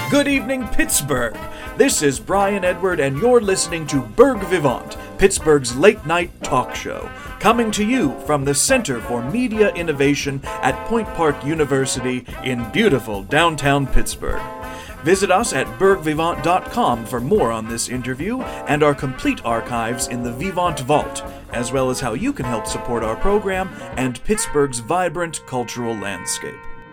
Good evening, Pittsburgh. This is Brian Edward, and you're listening to Berg Vivant, Pittsburgh's late-night talk show, coming to you from the Center for Media Innovation at Point Park University in beautiful downtown Pittsburgh. Visit us at bergvivant.com for more on this interview and our complete archives in the Vivant Vault, as well as how you can help support our program and Pittsburgh's vibrant cultural landscape.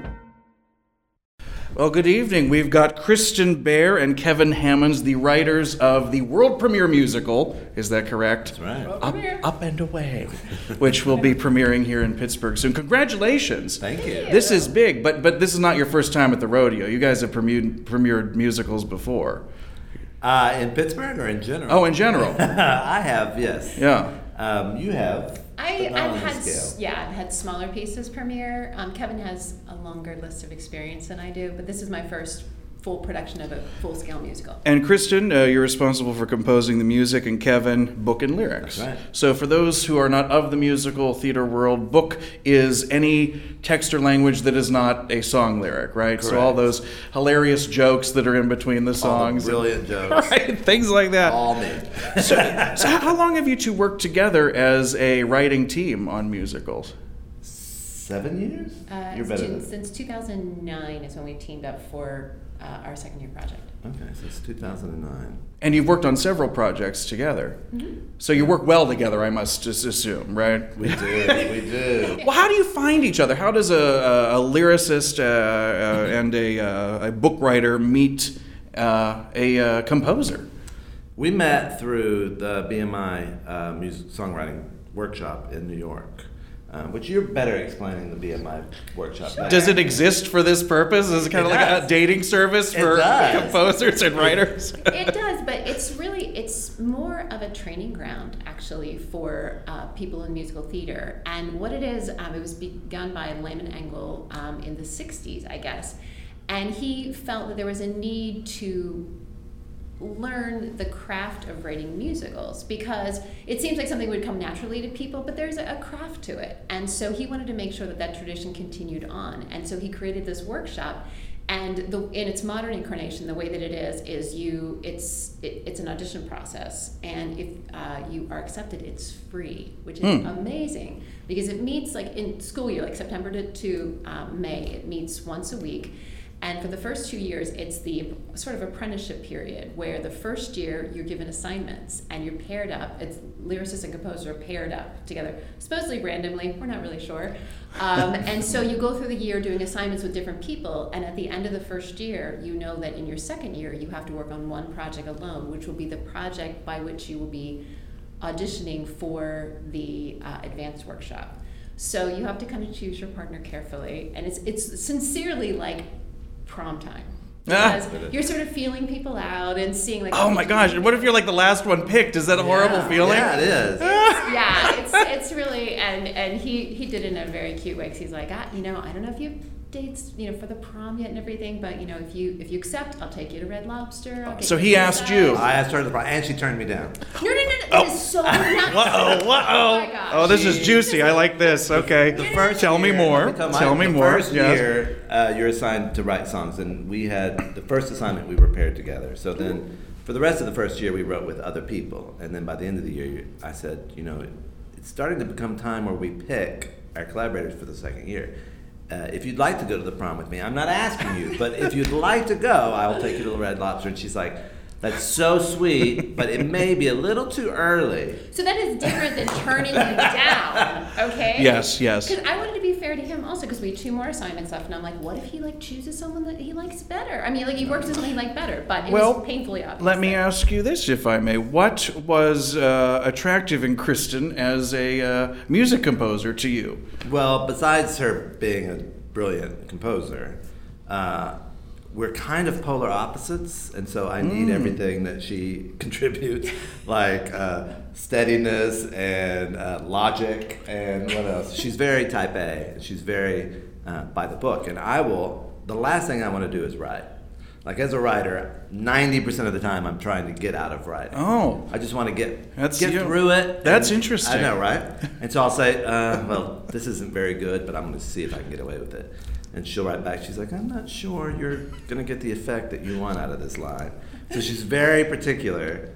Well, good evening. We've got Kristen Baer and Kevin Hammonds, the writers of the world premiere musical, is that correct? That's right. Up and Away, which will be premiering here in Pittsburgh soon. Congratulations. Thank you. This is big, but this is not your first time at the rodeo. You guys have premiered musicals before. In Pittsburgh or in general? Oh, in general. I have, yes. Yeah. You have. I've had smaller pieces premiere. Kevin has a longer list of experience than I do, but this is my first full production of a full-scale musical. And Kristen, you're responsible for composing the music, and Kevin, book and lyrics. That's right. So for those who are not of the musical theater world, book is any text or language that is not a song lyric, right? Correct. So all those hilarious jokes that are in between the songs. All the brilliant jokes. Right, things like that. All me. So how long have you two worked together as a writing team on musicals? 7 years? You're better than Since 2009 is when we teamed up for our second-year project. Okay, so it's 2009. And you've worked on several projects together. Mm-hmm. So you work well together, I must just assume, right? We do. Well, how do you find each other? How does a lyricist and a book writer meet a composer? We met through the BMI music songwriting workshop in New York. Which you're better explaining the BMI workshop. Sure. Does it exist for this purpose? Is it kind of like a dating service for composers and writers? It does, but it's more of a training ground, actually, for people in musical theater. And what it is, it was begun by Lyman Engel in the 60s, I guess. And he felt that there was a need to learn the craft of writing musicals, because it seems like something would come naturally to people, but there's a craft to it. And so he wanted to make sure that tradition continued on. And so he created this workshop, and in its modern incarnation, the way that it is it's an audition process, and if you are accepted, it's free, which is amazing, because it meets like in school year, like September to May, it meets once a week. And for the first 2 years, it's the sort of apprenticeship period, where the first year you're given assignments and you're paired up. It's lyricist and composer paired up together, supposedly randomly. We're not really sure. And so you go through the year doing assignments with different people, and at the end of the first year, you know that in your second year, you have to work on one project alone, which will be the project by which you will be auditioning for the advanced workshop. So you have to kind of choose your partner carefully, and it's sincerely like prom time, because you're sort of feeling people out and seeing like, oh my gosh, what if you're like the last one picked? Is that a horrible feeling? Yeah, it is. It's really, and he did it in a very cute way, because he's like, I don't know if you have dates, for the prom yet and everything, but if you accept, I'll take you to Red Lobster. So he asked you. I asked her to the prom, and she turned me down. No, that is so not. Uh-oh. Oh my gosh. Oh, this is juicy. I like this. Okay. Tell me more. Tell me more. The first year, you're assigned to write songs, and we had the first assignment we were paired together. So then, for the rest of the first year, we wrote with other people, and then by the end of the year, I said, it's starting to become time where we pick our collaborators for the second year. If you'd like to go to the prom with me, I'm not asking you, but if you'd like to go, I will take you to the Red Lobster. And she's like, that's so sweet, but it may be a little too early. So that is different than turning you down, okay? Yes. Because I wanted to be fair to him also, because we had 2 more assignments left, and I'm like, what if he chooses someone that he likes better? I mean, he works with someone he liked better, but it was painfully obvious. Let me ask you this, if I may. What was attractive in Kristen as a music composer to you? Well, besides her being a brilliant composer, we're kind of polar opposites, and so I need everything that she contributes, like steadiness and logic and what else. She's very type A, and she's very by the book, and the last thing I want to do is write. Like, as a writer, 90% of the time I'm trying to get out of writing. Oh. I just want to get through it. That's interesting. I know, right? And so I'll say, well, this isn't very good, but I'm going to see if I can get away with it. and she'll write back. She's like, I'm not sure you're gonna get the effect that you want out of this line. So she's very particular,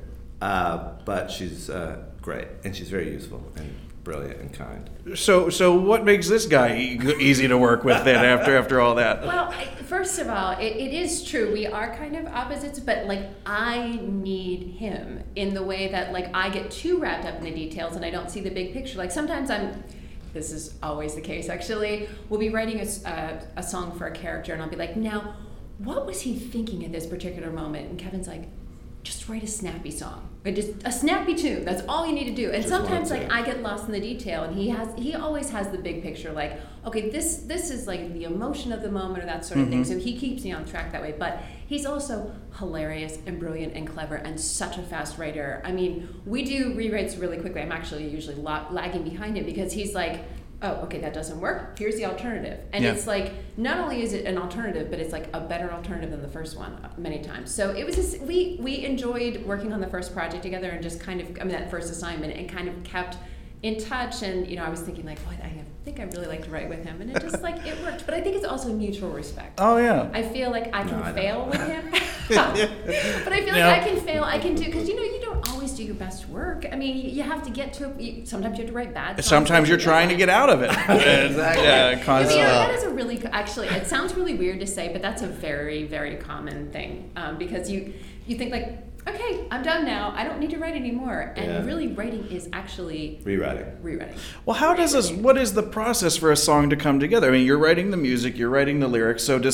but she's great, and she's very useful and brilliant and kind. So what makes this guy easy to work with then after all that? Well, first of all, it is true. We are kind of opposites, but like I need him in the way that like I get too wrapped up in the details and I don't see the big picture. Like sometimes this is always the case actually, we'll be writing a song for a character and I'll be like, now, what was he thinking at this particular moment? And Kevin's like, just write a snappy song. Or just a snappy tune. That's all you need to do. And sometimes like I get lost in the detail and he always has the big picture, like, okay, this is like the emotion of the moment or that sort of thing. So he keeps me on track that way. But he's also hilarious and brilliant and clever and such a fast writer. I mean, we do rewrites really quickly. I'm actually usually lagging behind him because he's like, oh, okay, that doesn't work. Here's the alternative. And it's like, not only is it an alternative, but it's like a better alternative than the first one many times. So it was just, we enjoyed working on the first project together and just kind of, that first assignment and kind of kept in touch. And, I was thinking like, I think I really like to write with him. And it just like, it worked. But I think it's also mutual respect. Oh, yeah. I feel like I can fail with him. But I feel like I can fail, I can do, because you don't always do your best work. I mean, you have to get to, sometimes you have to write bad songs. Sometimes you're trying to get out of it. Exactly. Constantly. That is a really, actually, it sounds really weird to say, but that's a very, very common thing. Because you think like, okay, I'm done now. I don't need to write anymore. And really, writing is actually rewriting. Well, what is the process for a song to come together? I mean, you're writing the music, you're writing the lyrics. So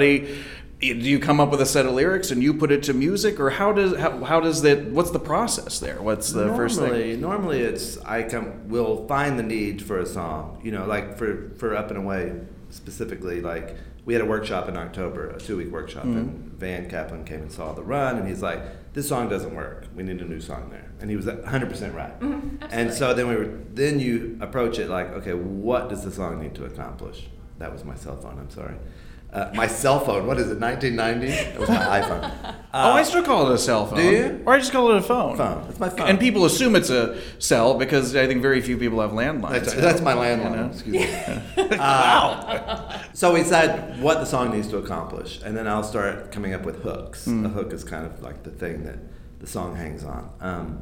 do you come up with a set of lyrics and you put it to music, or how does that? What's the process there? What's the first thing? Normally, it's we'll find the need for a song. Like for Up and Away specifically, like we had a workshop in October, a 2-week workshop, and Van Kaplan came and saw the run, and he's like, "This song doesn't work. We need a new song there." And he was 100% right. And so then you approach it like, okay, what does the song need to accomplish? That was my cell phone. I'm sorry. My cell phone, what is it, 1990? It was my iPhone. I still call it a cell phone. Do you? Or I just call it a phone. It's my phone. And people assume it's a cell because I think very few people have landlines. That's my landline. Excuse me. Wow. So we decide what the song needs to accomplish, and then I'll start coming up with hooks. A hook is kind of like the thing that the song hangs on.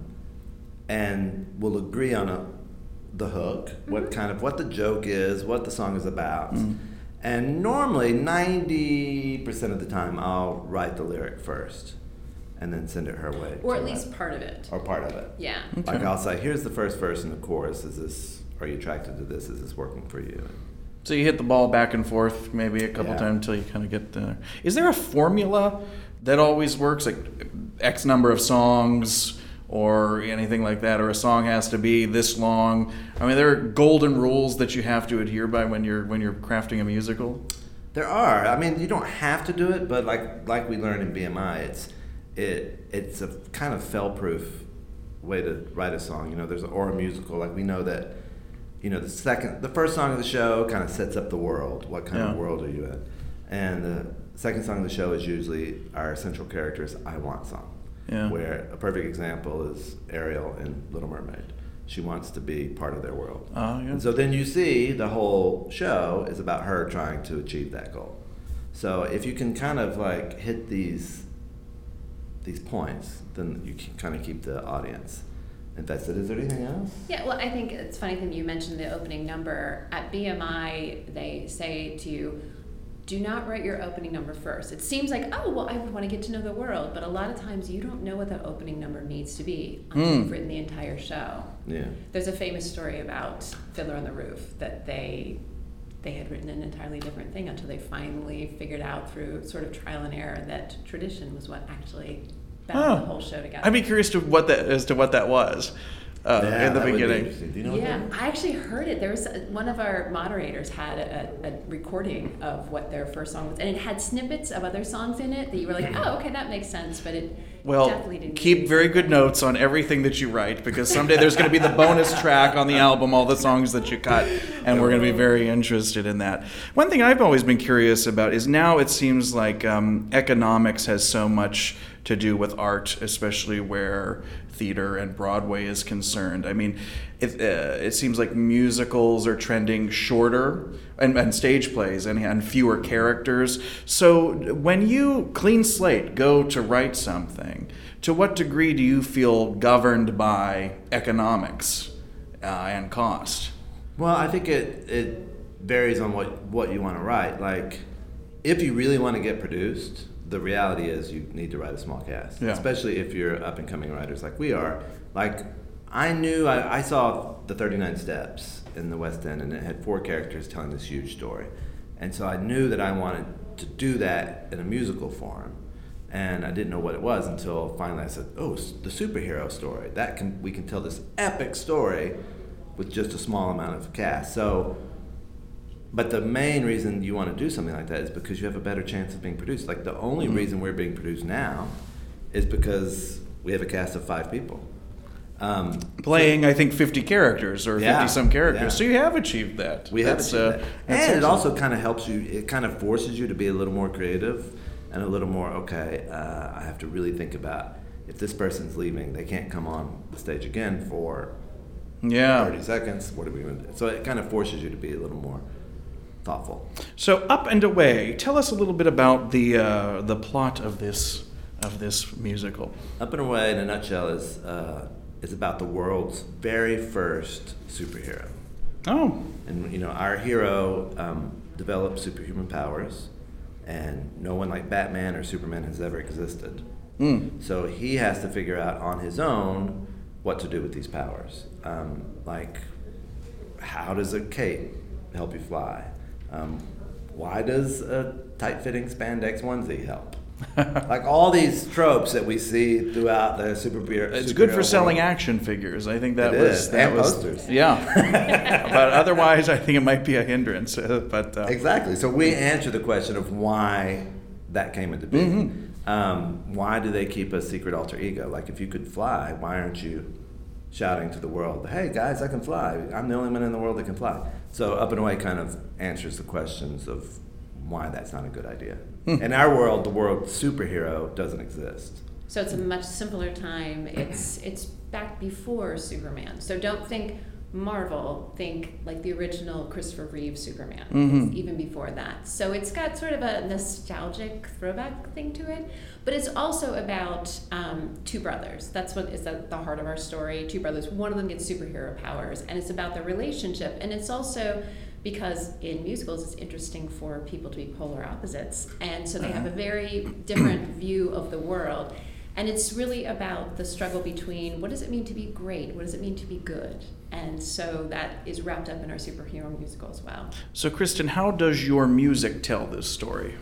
And we'll agree on the hook, what the joke is, what the song is about. And normally, 90% of the time, I'll write the lyric first and then send it her way. Or at least part of it. Or part of it. Yeah. Okay. Like I'll say, here's the first verse and the chorus. Are you attracted to this? Is this working for you? So you hit the ball back and forth maybe a couple times until you kind of get there. Is there a formula that always works, like X number of songs or anything like that, or a song has to be this long? I mean, there are golden rules that you have to adhere by when you're crafting a musical? There are. I mean, you don't have to do it, but like we learned in BMI, it's a kind of fail-proof way to write a song. Or a musical. Like we know that, the first song of the show kind of sets up the world. What kind of world are you in? And the second song of the show is usually our central character's I Want song. Yeah. Where a perfect example is Ariel in Little Mermaid. She wants to be part of their world. And so then you see the whole show is about her trying to achieve that goal. So if you can kind of like hit these points, then you can kind of keep the audience invested. Is there anything else? Yeah, well, I think it's funny that you mentioned the opening number. At BMI, they say to you, do not write your opening number first. It seems like, I would want to get to know the world, but a lot of times you don't know what the opening number needs to be until you've written the entire show. Yeah. There's a famous story about Fiddler on the Roof that they had written an entirely different thing until they finally figured out through sort of trial and error that tradition was what actually bound the whole show together. I'd be curious as to what that was. In the beginning. Do you know what that is? I actually heard it. There was one of our moderators had a recording of what their first song was, and it had snippets of other songs in it that you were like, oh, okay, that makes sense, but it definitely didn't. Keep very good notes on everything that you write, because someday there's going to be the bonus track on the album, all the songs that you cut, and we're going to be very interested in that. One thing I've always been curious about is now it seems like economics has so much to do with art, especially where theater and Broadway is concerned. I mean, it seems like musicals are trending shorter, and stage plays and fewer characters. So when you, clean slate, go to write something, to what degree do you feel governed by economics and cost? Well, I think it varies on what you want to write. Like, if you really want to get produced, the reality is you need to write a small cast, especially if you're up and coming writers like we are. Like, I saw the 39 Steps in the West End, and it had 4 characters telling this huge story, and so I knew that I wanted to do that in a musical form, and I didn't know what it was until finally I said, "Oh, the superhero story. We can tell this epic story with just a small amount of cast." So. But the main reason you want to do something like that is because you have a better chance of being produced. Like, the only reason we're being produced now is because we have a cast of 5 people. Playing, I think, 50 characters or 50-some characters. Yeah. So you have achieved that. We have achieved that. And awesome. it also kind of helps you, it kind of forces you to be a little more creative and a little more, I have to really think about, if this person's leaving, they can't come on the stage again for 30 seconds. What are we going to do? So it kind of forces you to be a little more thoughtful. So, Up and Away. Tell us a little bit about the plot of this musical. Up and Away, in a nutshell, is about the world's very first superhero. Oh. And our hero develops superhuman powers, and no one like Batman or Superman has ever existed. So he has to figure out on his own what to do with these powers. Like, how does a cape help you fly? Why does a tight-fitting spandex onesie help? Like, all these tropes that we see throughout the superhero. It's good for selling action figures. I think that was posters. Yeah, but otherwise, I think it might be a hindrance. Exactly. So we answer the question of why that came into being. Why do they keep a secret alter ego? Like, if you could fly, why aren't you shouting to the world, "Hey guys, I can fly. I'm the only one in the world that can fly." So Up and Away kind of answers the questions of why that's not a good idea. In our world, the word superhero doesn't exist. So it's a much simpler time. It's back before Superman. So don't think Marvel, think like the original Christopher Reeve Superman. It's even before that. So it's got sort of a nostalgic throwback thing to it, but it's also about 2 brothers. That's what is at the heart of our story. 2 brothers. One of them gets superhero powers, and it's about the relationship. And it's also because in musicals it's interesting for people to be polar opposites, and so they have a very different view of the world. And it's really about the struggle between what does it mean to be great, what does it mean to be good, and so that is wrapped up in our superhero musical as well. So, Kristen, how does your music tell this story?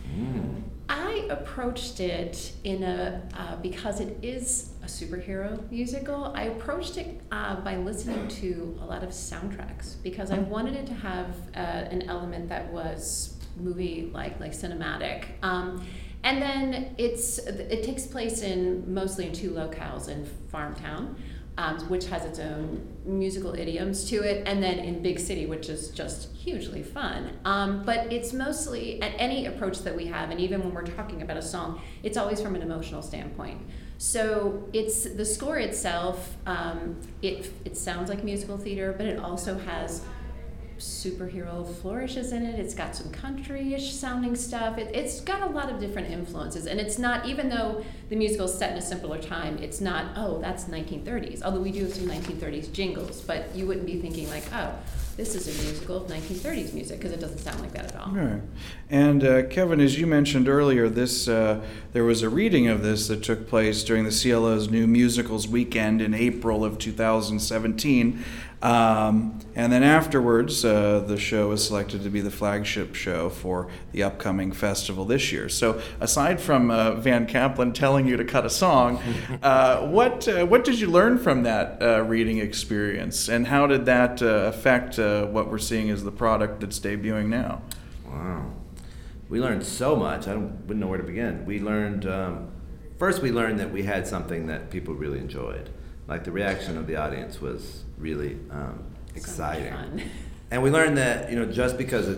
I approached it because it is a superhero musical. I approached it by listening to a lot of soundtracks because I wanted it to have an element that was movie-like, like cinematic. And then it takes place mostly in 2 locales, in Farmtown, which has its own musical idioms to it, and then in Big City, which is just hugely fun. But it's mostly, at any approach that we have, and even when we're talking about a song, it's always from an emotional standpoint. So it's the score itself, it sounds like musical theater, but it also has superhero flourishes in it. It's got some country-ish sounding stuff. It's got a lot of different influences, and it's not, even though the musical is set in a simpler time, it's not, oh, that's 1930s, although we do have some 1930s jingles, but you wouldn't be thinking like, oh, this is a musical of 1930s music, because it doesn't sound like that at all. Right. And Kevin, as you mentioned earlier, there was a reading of this that took place during the CLO's New Musicals Weekend in April of 2017. And then afterwards, the show was selected to be the flagship show for the upcoming festival this year. So aside from Van Kaplan telling you to cut a song, what did you learn from that reading experience? And how did that affect what we're seeing as the product that's debuting now? Wow. We learned so much. I wouldn't know where to begin. We learned, first we learned that we had something that people really enjoyed. Like, the reaction of the audience was really exciting. So much fun. And we learned that, just because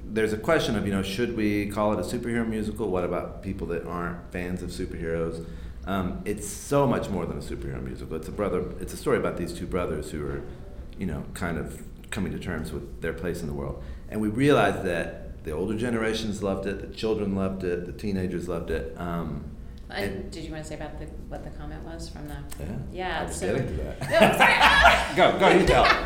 there's a question of, should we call it a superhero musical? What about people that aren't fans of superheroes? It's so much more than a superhero musical. It's a story about these two brothers who are, kind of coming to terms with their place in the world. And we realized that the older generations loved it, the children loved it, the teenagers loved it. And did you want to say about what the comment was from the? Yeah. I was so, getting to that. No, I'm sorry. Go, you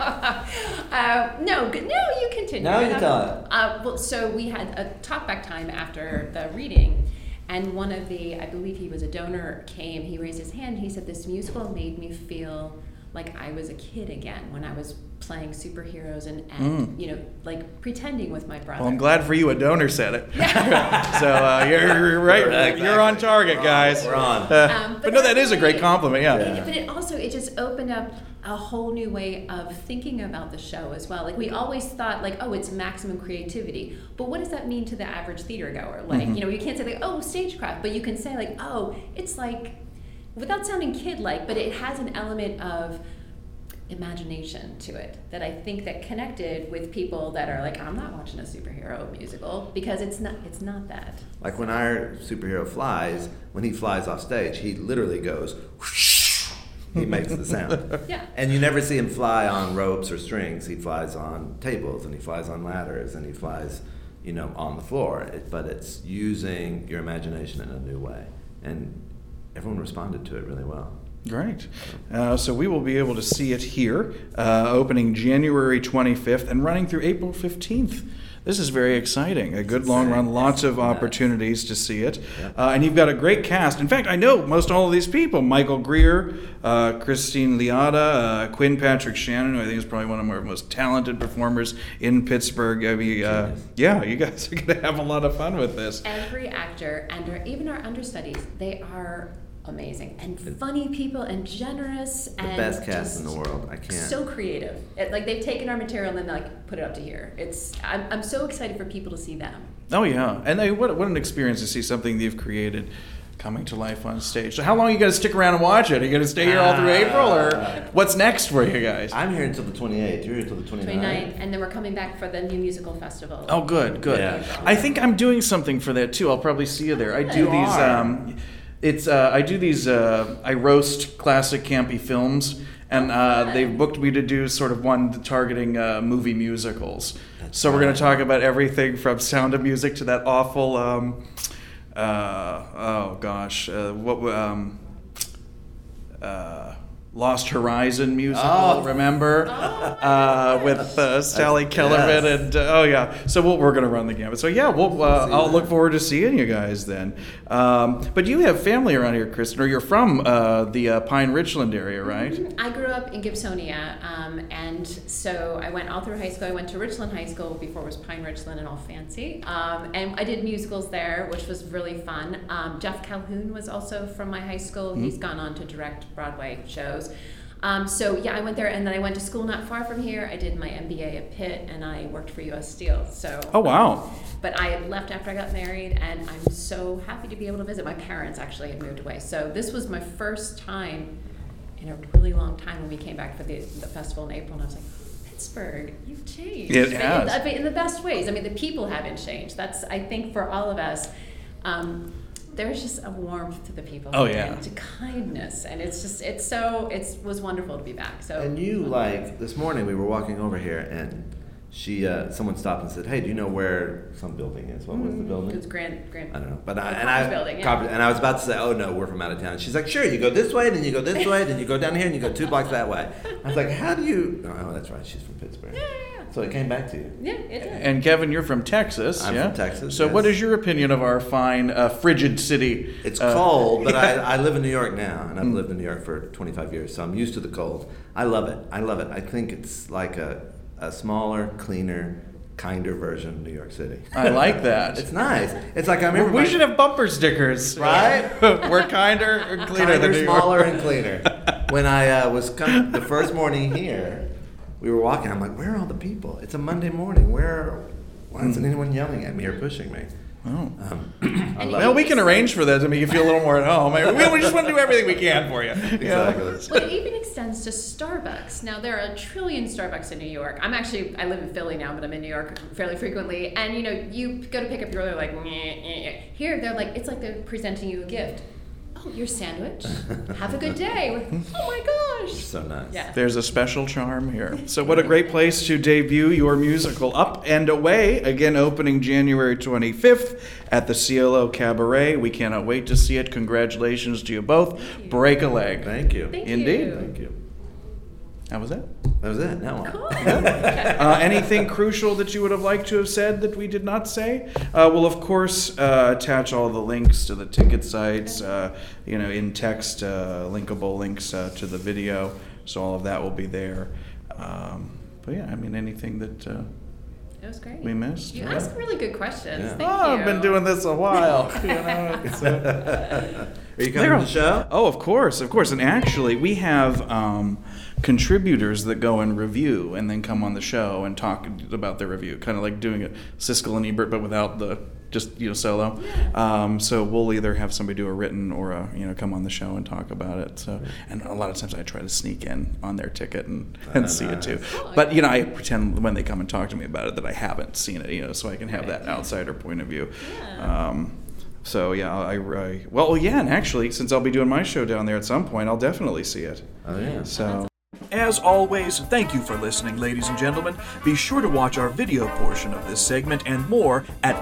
tell. No, you continue. Now you tell it. Well, so we had a talkback time after the reading, and one of I believe he was a donor, came. He raised his hand. He said, "This musical made me feel like I was a kid again when I was playing superheroes and like pretending with my brother." Well, I'm glad for you a donor said it. So you're right. Exactly. You're on target, guys. We're on. But no, that is a great compliment. Yeah. But it just opened up a whole new way of thinking about the show as well. Like we always thought like, oh, it's maximum creativity. But what does that mean to the average theater goer? Like, you can't say like, oh, stagecraft, but you can say like, oh, it's like, without sounding kid-like, but it has an element of imagination to it that I think that connected with people that are like, I'm not watching a superhero musical, because it's not that. Like when our superhero flies, when he flies off stage, he literally goes whoosh. He makes the sound. Yeah. And you never see him fly on ropes or strings. He flies on tables, and he flies on ladders, and he flies, on the floor. But it's using your imagination in a new way. And everyone responded to it really well. Great. So we will be able to see it here, opening January 25th and running through April 15th. This is very exciting. A good long run, lots of opportunities to see it. And you've got a great cast. In fact, I know most all of these people. Michael Greer, Christine Liotta, Quinn Patrick Shannon, who I think is probably one of our most talented performers in Pittsburgh. I mean, you guys are going to have a lot of fun with this. Every actor, and even our understudies, they are amazing and funny people and generous The and best cast in the world. I can't. So creative. Like they've taken our material and then like put it up to here. I'm so excited for people to see them. Oh yeah, and what an experience to see something you've created coming to life on stage. So how long are you going to stick around and watch it? Are you going to stay here all through April, or what's next for you guys? I'm here until the 28th. You're here until the 29th. And then we're coming back for the new musical festival. Oh, good. Yeah. I think I'm doing something for that too. I'll probably see you there. I do these. I roast classic campy films, and they've booked me to do sort of one targeting movie musicals. So we're going to talk about everything from Sound of Music to that awful, Lost Horizon musical, remember? With Sally Kellerman and So we're going to run the gamut. So I'll look forward to seeing you guys then. But you have family around here, Kristen, or you're from the Pine Richland area, right? I grew up in Gibsonia, and so I went all through high school. I went to Richland High School before it was Pine Richland and all fancy, and I did musicals there, which was really fun. Jeff Calhoun was also from my high school. He's gone on to direct Broadway shows. I went there, and then I went to school not far from here. I did my MBA at Pitt, and I worked for U.S. Steel. So. Oh wow! But I left after I got married, and I'm so happy to be able to visit. My parents actually had moved away, so this was my first time in a really long time when we came back for the festival in April, and I was like, Pittsburgh, you've changed. It has. In the best ways. I mean, the people haven't changed. That's, I think, for all of us. There's just a warmth to the people. Oh yeah. And to kindness, and it was wonderful to be back. So. And you this morning we were walking over here, and someone stopped and said, "Hey, do you know where some building is? What was the building?" It's Grand. I don't know, but building. And I was about to say, "Oh no, we're from out of town." And she's like, "Sure, you go this way, then you go this way, then you go down here, and you go 2 blocks that way." I was like, "How do you?" Oh, that's right, she's from Pittsburgh. Yeah. So it came back to you. Yeah, it did. And Kevin, you're from Texas. I'm from Texas. So yes. what is your opinion of our fine, frigid city? It's cold, but I live in New York now, and I've lived in New York for 25 years, so I'm used to the cold. I love it. I think it's like a smaller, cleaner, kinder version of New York City. I like that. It's nice. It's like I remember. We should have bumper stickers, right? We're kinder or cleaner than New York. Smaller and cleaner. When I was coming the first morning here, we were walking. I'm like, where are all the people? It's a Monday morning. Why isn't anyone yelling at me or pushing me? Oh. And Well, we can arrange for that to make you feel a little more at home. We just want to do everything we can for you. Exactly. Well, it even extends to Starbucks. Now, there are a trillion Starbucks in New York. I live in Philly now, but I'm in New York fairly frequently. And, you go to pick up your order, like, here, they're like, it's like they're presenting you a gift. Oh, your sandwich. Have a good day. Oh my gosh. So nice. Yeah. There's a special charm here. So what a great place to debut your musical, Up and Away, again opening January 25th at the CLO Cabaret. We cannot wait to see it. Congratulations to you both. Break a leg. Thank you. Thank Indeed. you. Thank you. That was it. That was it. Now what? Cool. Anything crucial that you would have liked to have said that we did not say? We'll, of course, attach all the links to the ticket sites, in text, linkable links to the video. So all of that will be there. But yeah, anything that It was great. we missed? You asked really good questions. Yeah. Thank you. I've been doing this a while. Are you coming to the show? Oh, of course. And actually, we have contributors that go and review and then come on the show and talk about their review, kind of like doing a Siskel and Ebert, but without the solo. Yeah. So we'll either have somebody do a written or come on the show and talk about it. So, and a lot of times I try to sneak in on their ticket and see it too. But I pretend when they come and talk to me about it that I haven't seen it, so I can have that outsider point of view. Yeah. So yeah, and actually, since I'll be doing my show down there at some point, I'll definitely see it. Oh yeah. So. As always, thank you for listening, ladies and gentlemen. Be sure to watch our video portion of this segment and more at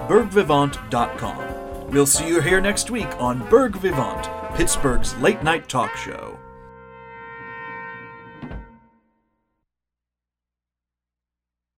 bergvivant.com. We'll see you here next week on Berg Vivant, Pittsburgh's late night talk show.